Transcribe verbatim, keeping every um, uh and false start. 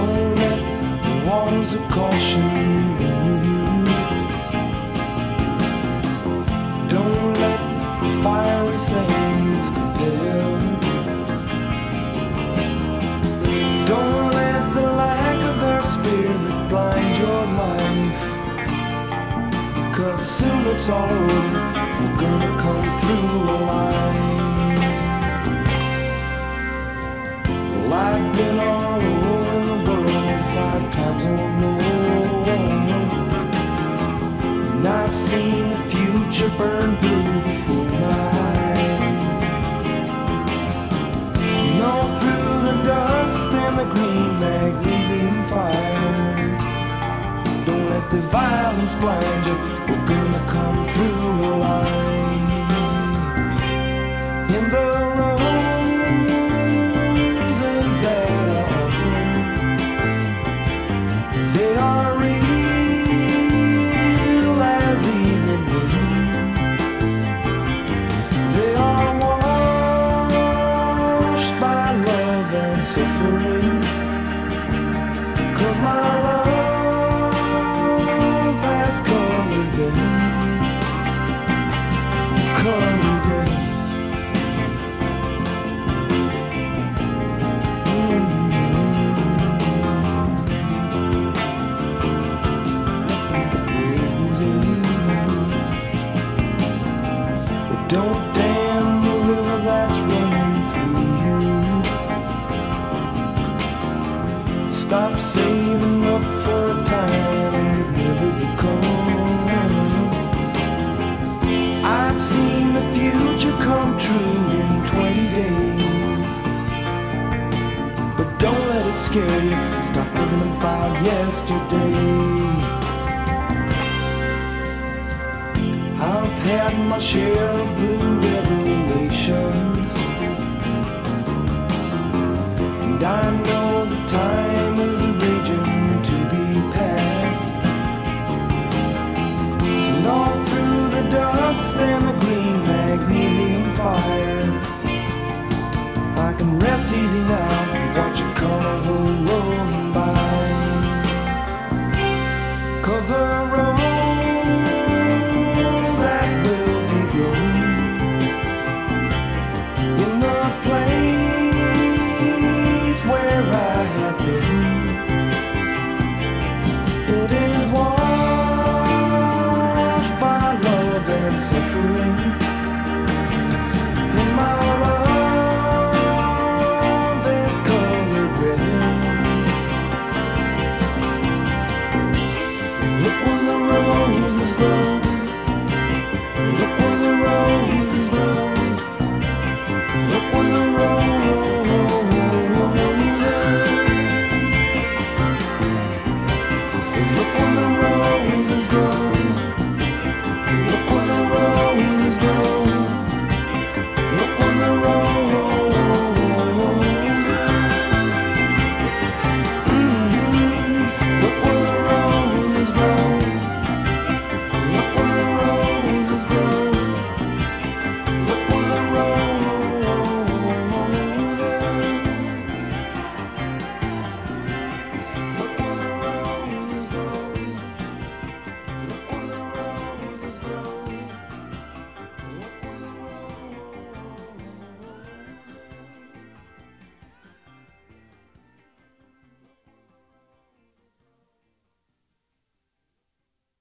Don't let the waters of caution move you. Don't let the fiery sands compel. Don't let the lack of their spirit blind your life. Cause soon it's all over, we're gonna come through alive. Well, I've been all over the world five times or more, and I've seen the future burn blue before my eyes. And all through the dust and the green magnesium fire, don't let the violence blind you, we're gonna come through the line. In the roses that I offer, they are real as evening wind. They are washed by love and suffering. Cause my love has colored them, colored them. Don't dam the river that's running through you. Stop saving up for a time it never will come. I've seen the future come true in twenty days. But don't let it scare you, stop thinking about yesterday. I've had my share of blue revelations, and I know the time is a region to be passed. So all through the dust and the green magnesium fire, I can rest easy now and watch a carnival roll